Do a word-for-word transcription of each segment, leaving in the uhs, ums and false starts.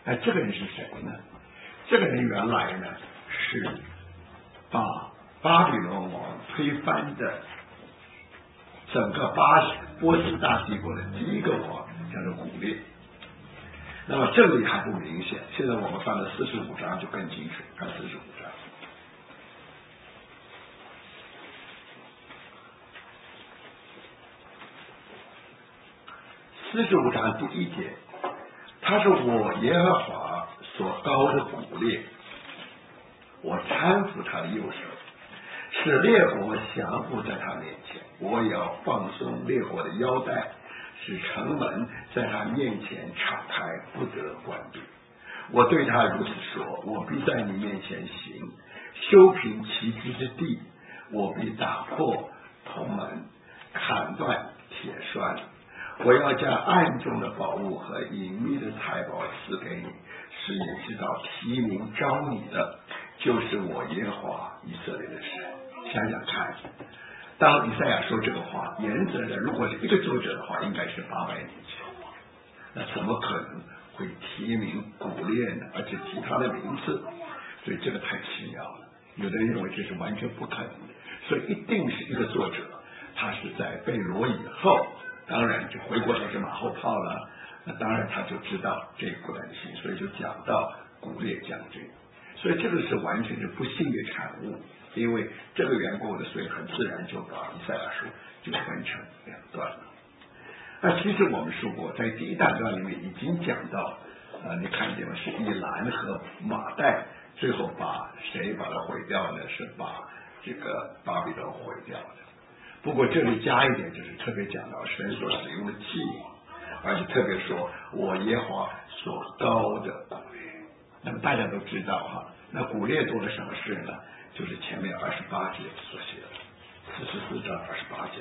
哎，这个人是谁呢？这个人原来呢是把巴比伦王推翻的整个巴西波斯大帝国的第一个王，叫做古列。那么这里还不明显，现在我们翻了四十五章就更清楚，看四十五章。四十五章第一节，他是我耶和华所高的古列，我搀扶他的右手，使列国降服在他面前，我也要放松列国的腰带，使城门在他面前敞开，不得关闭。我对他如此说，我必在你面前行，修平崎岖之地，我必打破铜门，砍断铁栓。我要将暗中的宝物和隐秘的财宝赐给你，使你知道提名招你的就是我耶和华以色列的神。想想看，当以赛亚说这个话，原则的如果是一个作者的话，应该是八百年前，那怎么可能会提名古列呢？而且提他的名字，所以这个太奇妙了。有的人认为这是完全不可能的，所以一定是一个作者，他是在被掳以后，当然就回国都是马后炮了，那当然他就知道这个不能行，所以就讲到古列将军。所以这个是完全是不幸的产物，因为这个缘故的，所以很自然就把以赛亚书就分成两段了。那其实我们说过，在第一大段里面已经讲到，呃，你看见吗？是以兰和马代最后把谁把它毁掉呢？是把这个巴比伦毁掉的。不过这里加一点，就是特别讲到神所使用的器皿，而且特别说我耶和华所高的古列。那么大家都知道哈，那古列做了什么事呢？就是前面二十八节所写的，四十四章二十八节。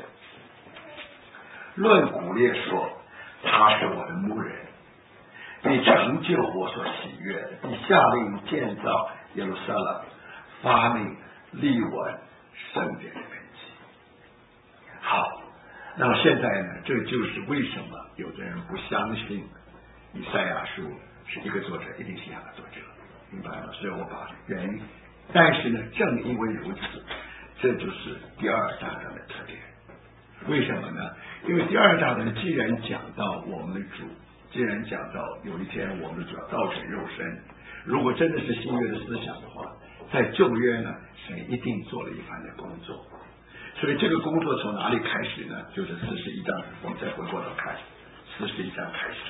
论古列说，他是我的牧人，必成就我所喜悦的，必下令建造耶路撒冷，发命立稳圣殿的根基。好，那么现在呢，这就是为什么有的人不相信以赛亚书是一个作者，一定是两个作者，明白吗？所以我把原因，但是呢，正因为如此，这就是第二大章的特点。为什么呢？因为第二大章既然讲到我们的主，既然讲到有一天我们的主要道成肉身，如果真的是新约的思想的话，在旧约呢，神一定做了一番的工作。所以这个工作从哪里开始呢？就是四十一章，我们再回过头看，四十一章开始。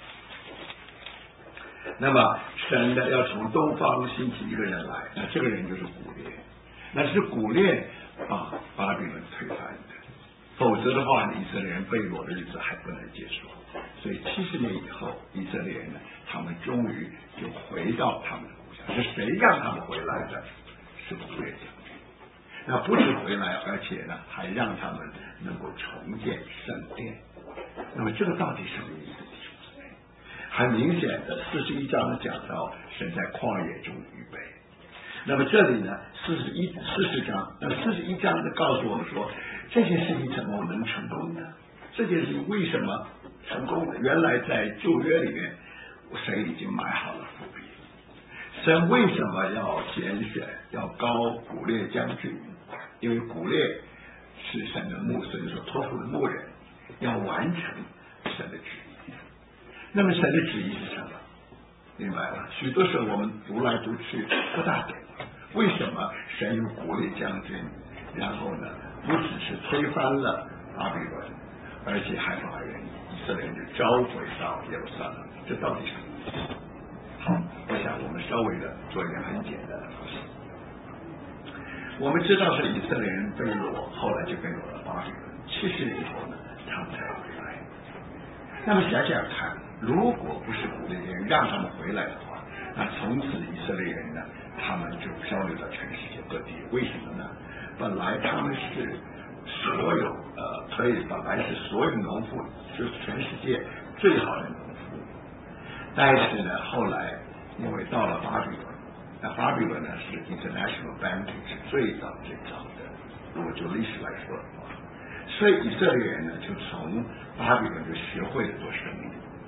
那么神呢，要从东方兴起一个人来，那这个人就是古列，那是古列把巴比伦推翻的。否则的话，以色列人被掳的日子还不能结束。所以七十年以后，以色列人呢，他们终于就回到他们的故乡。是谁让他们回来的？是古列将军。那不止回来，而且呢，还让他们能够重建圣殿。那么这个到底什么意思？很明显的，四十一章讲到神在旷野中预备。那么这里呢，四十一四十章，那四十一章就告诉我们说，这件事情怎么能成功呢？这件事情为什么成功呢？原来在旧约里面，神已经埋好了伏笔。神为什么要拣选要高古列将军？因为古列是神的牧，神所托付的牧人，要完成神的旨意。那么神的旨意是什么？明白了？许多时候我们读来读去不大懂，为什么神用古列将军，然后呢，不只是推翻了巴比伦，而且还把人以色列人召回到耶路撒冷？这到底是什么意思？好，我想我们稍微的做一点很简单的复习。我们知道是以色列人被掳，后来就被掳了巴比伦，七十年以后呢，他们才回来。那么想想看，如果不是古列人让他们回来的话，那从此以色列人呢，他们就漂流到全世界各地。为什么呢？本来他们是所有呃，可以本来是所有农夫，就是全世界最好的农夫。但是呢，后来因为到了巴比伦，那巴比伦呢是 international banking 是最早最早的，如果就历史来说的话，所以以色列人呢就从巴比伦就学会了做生意。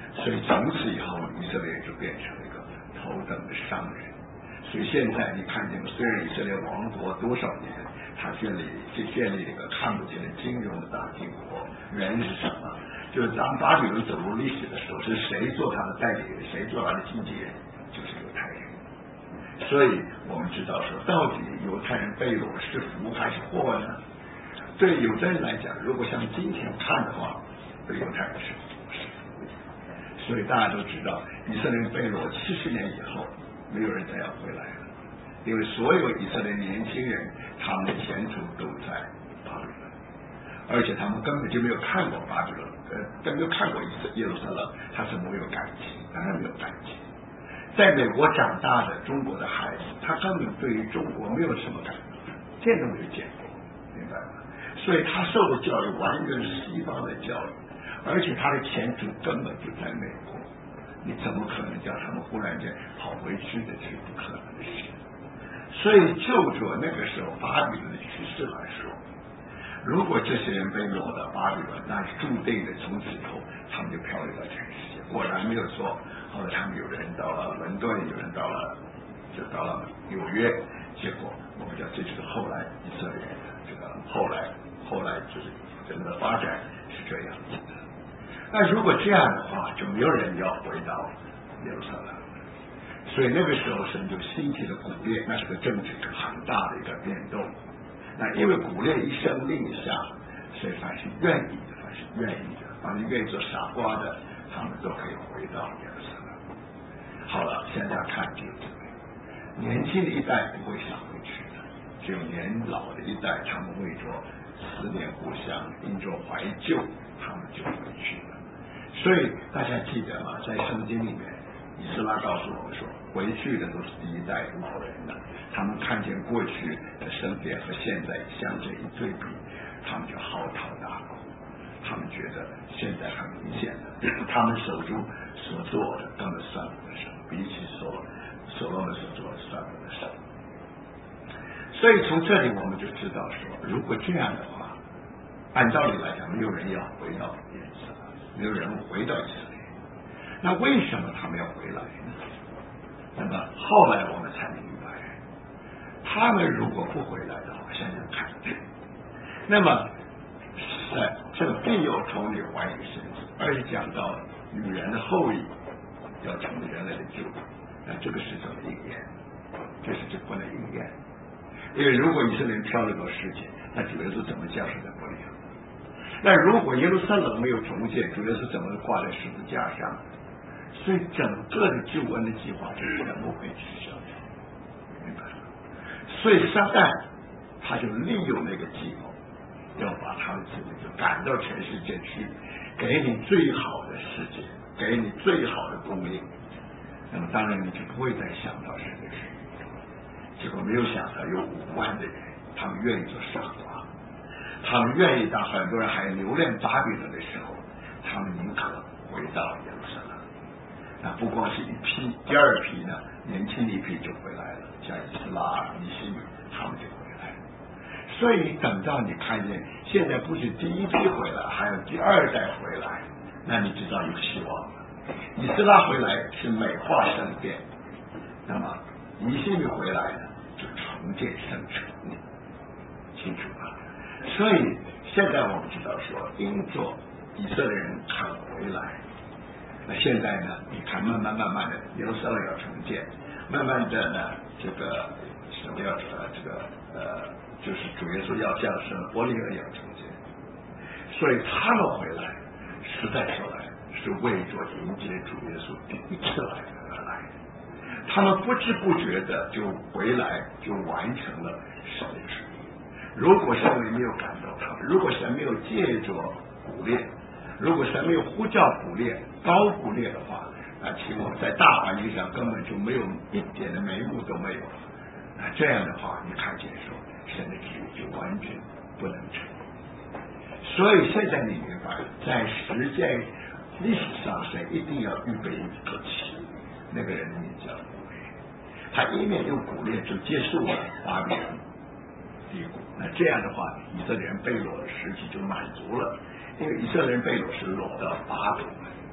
所以从此以后以色列就变成了一个头等的商人。所以现在你看见，虽然以色列亡国多少年，他建立就建立了一个看不见的金融的大帝国，原因是什么？就是当巴比伦走入历史的时候，是谁做他的代理人，谁做他的经纪人，就是犹太人。所以我们知道说，到底犹太人被掳是福还是祸呢？对犹太人来讲，如果像今天看的话，对犹太人是福是福。所以大家都知道，以色列被掳七十年以后，没有人再要回来了，因为所有以色列年轻人，他们的前途都在巴比伦，而且他们根本就没有看过巴比伦，呃，根本没有看过耶路撒冷，他怎么会有感情？当然没有感情。在美国长大的中国的孩子，他根本对于中国没有什么感觉，见都没有见过，明白吗？所以他受的教育完全是西方的教育，而且他的前途根本就在美国。你怎么可能叫他们忽然间跑回去的？是不可能的事。所以就着那个时候巴比伦的趋势来说，如果这些人被掳到巴比伦，那是注定的，从此以后他们就漂流到全世界。果然没有错，后来他们有人到了伦敦，有人到了就到了纽约，结果我们讲这就是后来以色列的这个后来后来就是整个发展是这样子的。那如果这样的话，就没有人要回到耶路撒冷。所以那个时候神就兴起了古列，那是个政治很大的一个变动。那因为古列一声令下，所以凡是愿意的，凡是愿意的，凡是愿意做傻瓜的，他们都可以回到耶路撒冷。好了，现在看这个年轻的一代不会想回去的，只有年老的一代，他们为着思念故乡，因着怀旧，他们就回去了。所以大家记得吗？在圣经里面，以斯拉告诉我们说，回去的都是第一代老人了，他们看见过去的圣殿和现在相这一对比，他们就嚎啕大哭。他们觉得现在很明显的，他们手中所做的根本算不得什么，比起所所罗门所做的算不得什么。所以从这里我们就知道说，如果这样的话，按道理来讲，没有人要回到耶路撒冷，没有人回到以色列。那为什么他们要回来呢？那么后来我们才明白，他们如果不回来的话，想想看，那么在这个必有童女怀孕生子，而且讲到女人的后裔要成为人类的救主，那这个是怎么应验？这是就不能应验，因为如果以色列人漂流到世界，那主耶稣怎么降生在伯利恒？那如果耶路撒冷没有重建，主耶稣怎么挂在十字架上？所以整个的救恩的计划就全部被取消掉，明白吗？所以撒旦他就利用那个计谋，要把他的子民就赶到全世界去，给你最好的世界，给你最好的供应。那么当然你就不会再想到神的事。结果没有想到有五万的人，他们愿意做傻瓜，他们愿意当很多人还留恋巴比伦的时候，他们宁可回到耶路撒冷。那不光是一批，第二批呢，年轻的一批就回来了，像以斯拉、以西米，他们就回来了。所以等到你看见现在不是第一批回来，还有第二代回来，那你知道有希望了。以斯拉回来是美化圣殿，那么以西米回来呢，就重建圣城，清楚吧？所以现在我们知道说，因着以色列人肯回来。那现在呢？你看，慢慢慢慢的，耶路撒冷要重建，慢慢的呢，这个什么要呃，这个呃，就是主耶稣要降生，伯利恒要重建，所以他们回来，实在说来是为着迎接主耶稣第一次来而来，他们不知不觉的就回来，就完成了神的旨意。如果神没有感动他们，如果神没有借着古列，如果神没有呼叫古列、高古列的话，那情况在大环境上根本就没有一点的眉目都没有了。那这样的话，你看见说神的旨意就完全不能成。所以现在你明白，在实践历史上，神一定要预备一个旗，那个人的名叫古列，他一面用古列就结束了巴比伦帝国。那这样的话，以色列人被掳的时期就满足了。因为以色列人被掳是掳到巴比伦，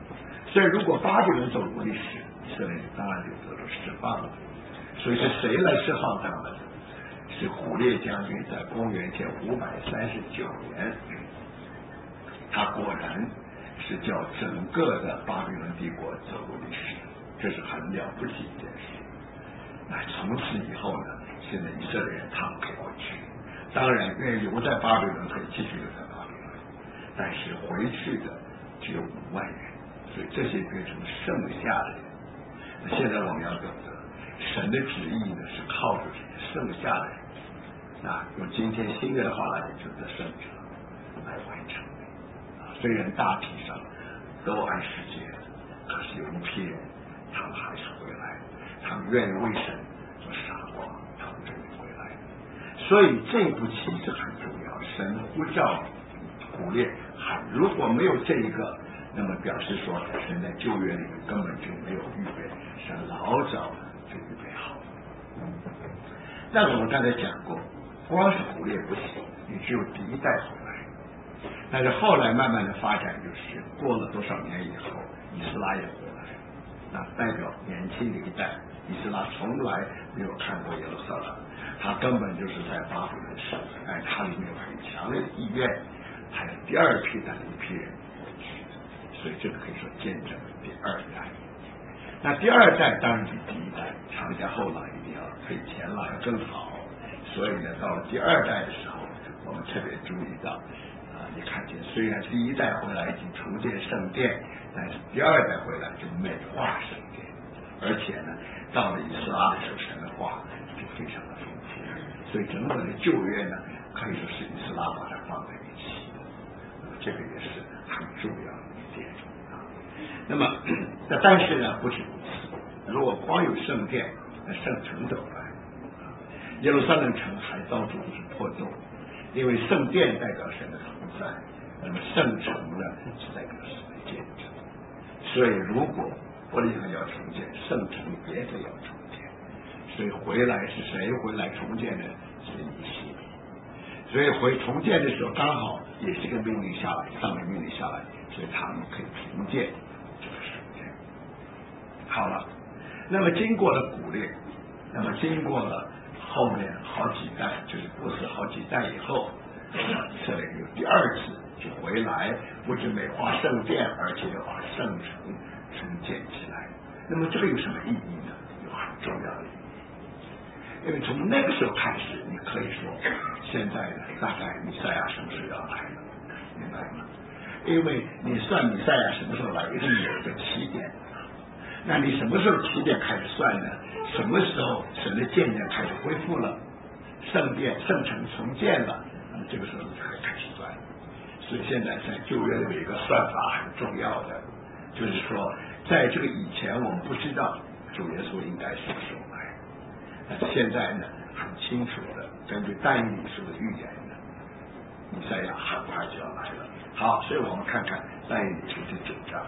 所以如果巴比伦走入历史，以色列当然就得到释放了。所以是谁来释放他们？是古列将军在公元前五百三十九年，他果然是叫整个的巴比伦帝国走入历史，这是很了不起一件事。那从此以后呢，现在以色列人他们可以回去，当然愿意留在巴比伦可以继续留在巴比伦，但是回去的只有五万人，所以这些变成剩下的人。那现在我们要懂得，神的旨意呢是靠着这些剩下的人，那用今天新约的话来讲，就是圣者来完成的。啊，虽然大体上都按时间，可是有一批人，他们还是回来，他们愿意为神做傻瓜，他们终于回来。所以这步棋是很重要，神呼召古列喊，如果没有这一个，那么表示说神在旧约里面根本就没有预备，神老早就预备好了。但我们刚才讲过，光是古列不行，你只有第一代回来。但是后来慢慢的发展，就是过了多少年以后，以斯拉也回来，那代表年轻的一代。以斯拉从来没有看过耶路撒冷，他根本就是在巴比伦生活，但他里面有很强烈的意愿，还有第二批的一批人回去，所以这个可以说见证了第二代。那第二代当然比第一代长加后来一定要推前了，要更好。所以呢，到了第二代的时候，我们特别注意到啊，你看见虽然第一代回来已经重建圣殿，但是第二代回来就美化圣殿，而且呢，到了以斯拉的时候，神的话就非常的丰富，所以整个的旧约呢，可以说是以斯拉把它放在一起，那么这个也是很重要的一点啊。那么，那但是呢，不止如此，如果光有圣殿，那圣城怎么办？耶路撒冷城还到处都是破洞，因为圣殿代表神的同在，那么圣城呢是代表神的见证。所以如果伯利恒要重建，圣城也得要重建。所以回来是谁回来重建呢？是以西结。所以回重建的时候，刚好也是个命令下来，上面命令下来，所以他们可以重建这个圣殿。好了，那么经过了古列，那么经过了后面好几代，就是过世好几代以后，以色列有第二次就回来，不止美化圣殿，而且要把圣城重建起来。那么这个有什么意义呢？有很重要的意义，因为从那个时候开始，你可以说现在呢，大概弥赛亚什么时候要来了，明白吗？因为你算弥赛亚什么时候来，一定有一个起点。那你什么时候起点开始算呢？什么时候神的建殿开始恢复了，圣殿圣城重建了，那么这个时候你才会开始算。所以现在在旧约里有一个算法很重要的，就是说在这个以前我们不知道主耶稣应该什么时候来，但是现在呢很清楚的根据但以理书的预言呢，弥赛亚很快就要来了。好，所以我们看看但以理书第九章。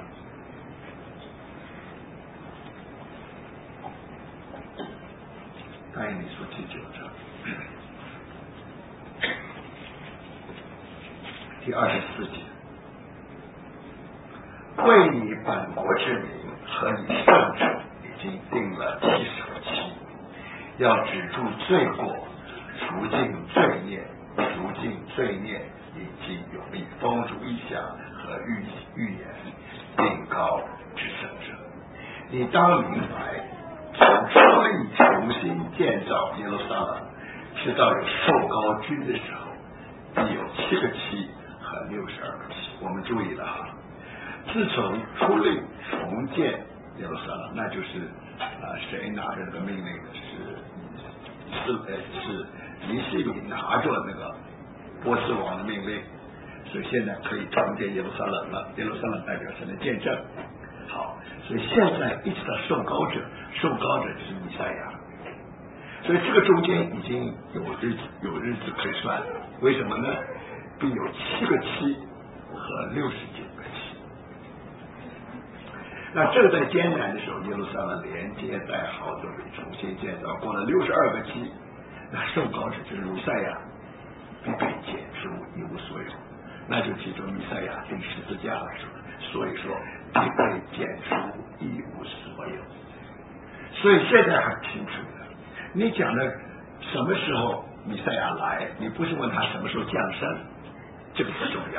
但以理书第九章第二十四节，为你本国之名和你圣城已经定了七十个期，要止住罪过，除尽罪孽，除尽罪孽，以及有力风烛异象和预预言，定高至圣者。你当明白，从设立重新建造耶路撒冷，直到有受膏君的时候，必有七个期和六十二个期。我们注意了哈，自从出令重建耶路撒冷，那就是啊、呃、谁拿着这个命令的？是是呃是尼希米拿着那个波斯王的命令，所以现在可以重建耶路撒冷了。耶路撒冷代表神的见证。好，所以现在一直到受膏者，受膏者就是弥赛亚，所以这个中间已经有日子有日子可以算了。为什么呢？必有七个期和六十九个期。那这个在艰难的时候，耶路撒冷连接带好都被重新建造，过了六十二个期，那受膏者就是弥赛亚必被剪除，一无所有。 那就记住弥赛亚钉十字架了。所以说，一被剪除，一无所有。所以现在很清楚的，你讲的什么时候弥赛亚来，你不是问他什么时候降生，这个不重要。